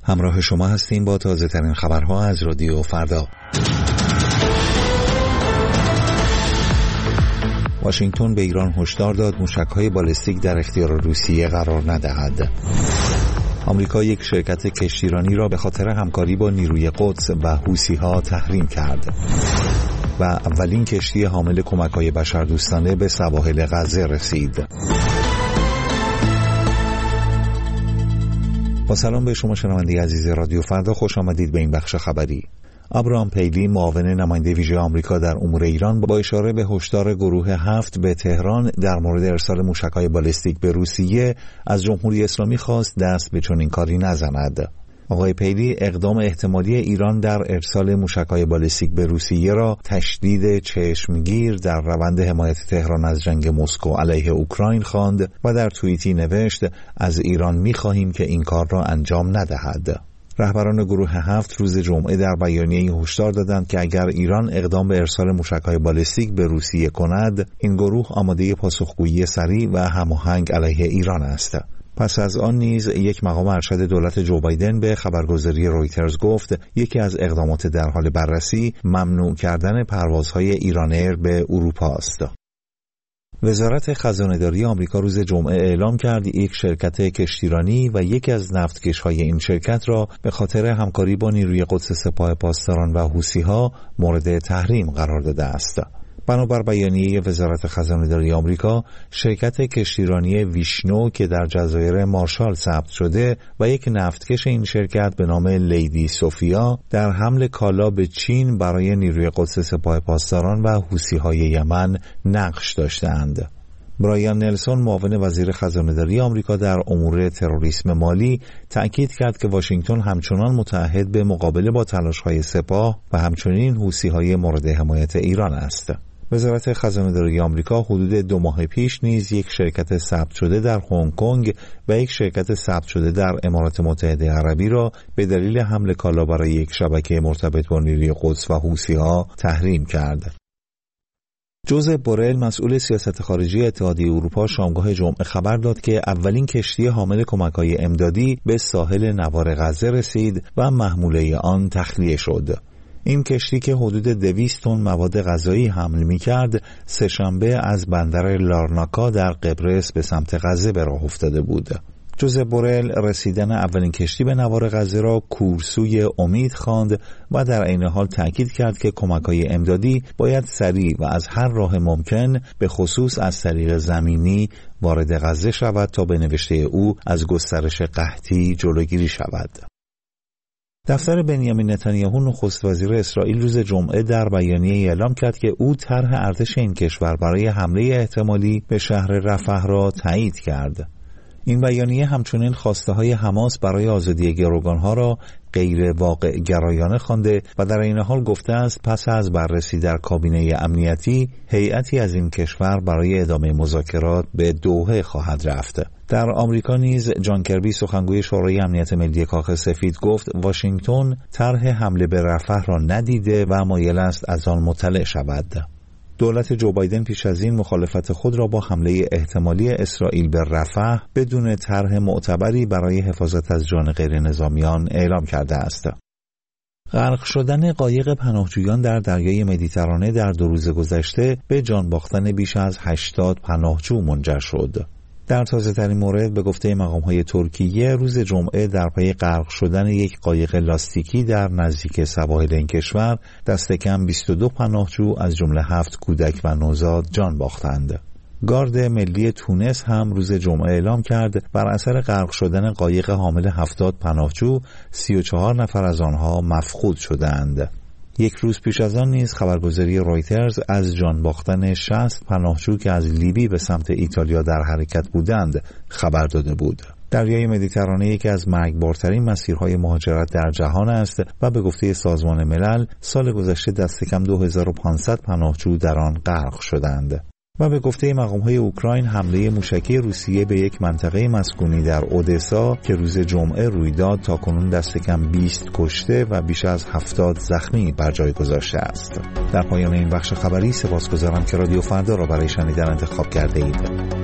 همراه شما هستیم با تازه ترین خبرها از رادیو فردا. واشنگتن به ایران هشدار داد موشک‌های بالستیک در اختیار روسیه قرار ندهد. آمریکا یک شرکت کشتیرانی را به خاطر همکاری با نیروی قدس و حوثی‌ها تحریم کرد و اولین کشتی حامل کمک‌های بشردوستانه به سواحل غزه رسید. با سلام به شما شنونده عزیز رادیو فردا، خوش آمدید به این بخش خبری. ابراهام پیلی، معاون نماینده ویژه آمریکا در امور ایران، با اشاره به هشدار گروه 7 به تهران در مورد ارسال موشک‌های بالستیک به روسیه از جمهوری اسلامی خواست دست به چنین کاری نزند. آقای پیلی اقدام احتمالی ایران در ارسال موشک‌های بالستیک به روسیه را تشدید چشمگیر در روند حمایت تهران از جنگ مسکو علیه اوکراین خواند و در توییتی نوشت: از ایران می‌خواهیم که این کار را انجام ندهد. رهبران گروه 7 روز جمعه در بیانیه‌ای هشدار دادند که اگر ایران اقدام به ارسال موشک‌های بالستیک به روسیه کند، این گروه آماده پاسخگویی سریع و هماهنگ علیه ایران است. پس از آن نیز یک مقام ارشد دولت جو بایدن به خبرگزاری رویترز گفت یکی از اقدامات در حال بررسی ممنوع کردن پروازهای ایران ایر به اروپا است. وزارت خزانه‌داری آمریکا روز جمعه اعلام کرد یک شرکت کشتیرانی و یکی از نفتکش‌های این شرکت را به خاطر همکاری با نیروی قدس سپاه پاسداران و حوثی‌ها مورد تحریم قرار داده است. بنابر بیانیه وزارت خزانه‌داری آمریکا، شرکت کشتیرانی ویشنو که در جزایر مارشال ثبت شده و یک نفتکش این شرکت به نام لیدی سوفیا در حمل کالا به چین برای نیروی قدس سپاه پاسداران و حوثی‌های یمن نقش داشتند. برایان نلسون، معاون وزیر خزانه‌داری آمریکا در امور تروریسم مالی، تأکید کرد که واشنگتن همچنان متعهد به مقابله با تلاش‌های سپاه و همچنین حوثی‌های مورد حمایت ایران است. وزارت خزانه‌داری آمریکا حدود 2 ماه پیش نیز یک شرکت ثبت شده در هنگ کنگ و یک شرکت ثبت شده در امارات متحده عربی را به دلیل حمل کالا برای یک شبکه مرتبط با نیروی قدس و حوثی‌ها تحریم کرد. جوزپ بورل، مسئول سیاست خارجی اتحادیه اروپا، شامگاه جمعه خبر داد که اولین کشتی حامل کمک‌های امدادی به ساحل نوار غزه رسید و محموله آن تخلیه شد. این کشتی که حدود 200 تن مواد غذایی حمل می‌کرد، سه‌شنبه از بندر لارناکا در قبرس به سمت غزه به راه افتاده بود. جوزپ بورل رسیدن اولین کشتی به نوار غزه را کورسوی امید خواند و در عین حال تأکید کرد که کمک‌های امدادی باید سریع و از هر راه ممکن، به خصوص از طریق زمینی، وارد غزه شود تا به نوشته او از گسترش قحطی جلوگیری شود. دفتر بنیامین نتانیاهو، نخست وزیر اسرائیل، روز جمعه در بیانیه اعلام کرد که او طرح ارتش این کشور برای حمله احتمالی به شهر رفح را تایید کرد. این بیانیه همچنین خواسته‌های حماس برای آزادی گروگان‌ها را غیر واقع گرایانه خوانده و در این حال گفته است پس از بررسی در کابینه امنیتی، هیئتی از این کشور برای ادامه مذاکرات به دوحه خواهد رفت. در آمریکا نیز جان کربی، سخنگوی شورای امنیت ملی کاخ سفید، گفت واشنگتن طرح حمله به رفح را ندیده و مایل است از آن مطلع شود. دولت جو بایدن پیش از این مخالفت خود را با حمله احتمالی اسرائیل به رفح بدون طرح معتبری برای حفاظت از جان غیر نظامیان اعلام کرده است. غرق شدن قایق پناهجویان در دریای مدیترانه در 2 روز گذشته به جان باختن بیش از 80 پناهجو منجر شد. در تازه ترین مورد، به گفته مقام‌های ترکیه، روز جمعه در پی غرق شدن یک قایق لاستیکی در نزدیک سواحل این کشور، دست کم 22 پناهجو از جمله 7 کودک و نوزاد جان باختند. گارد ملی تونس هم روز جمعه اعلام کرد بر اثر غرق شدن قایق حامل 70 پناهجو، 34 نفر از آنها مفقود شدند. یک روز پیش از آن نیز خبرگزاری رویترز از جان باختن 60 پناهجو که از لیبی به سمت ایتالیا در حرکت بودند خبر داده بود. دریای مدیترانه یکی از مرگبارترین مسیرهای مهاجرت در جهان است و به گفته سازمان ملل سال گذشته دست کم 2500 پناهجو در آن غرق شدند. و به گفته مقام‌های اوکراین، حمله موشکی روسیه به یک منطقه مسکونی در اودسا که روز جمعه روی داد تاکنون دست کم 20 کشته و بیش از 70 زخمی بر جای گذاشته است. در پایان این بخش خبری سپاسگزارم که رادیو فردا را برای شنیدن انتخاب کرده اید.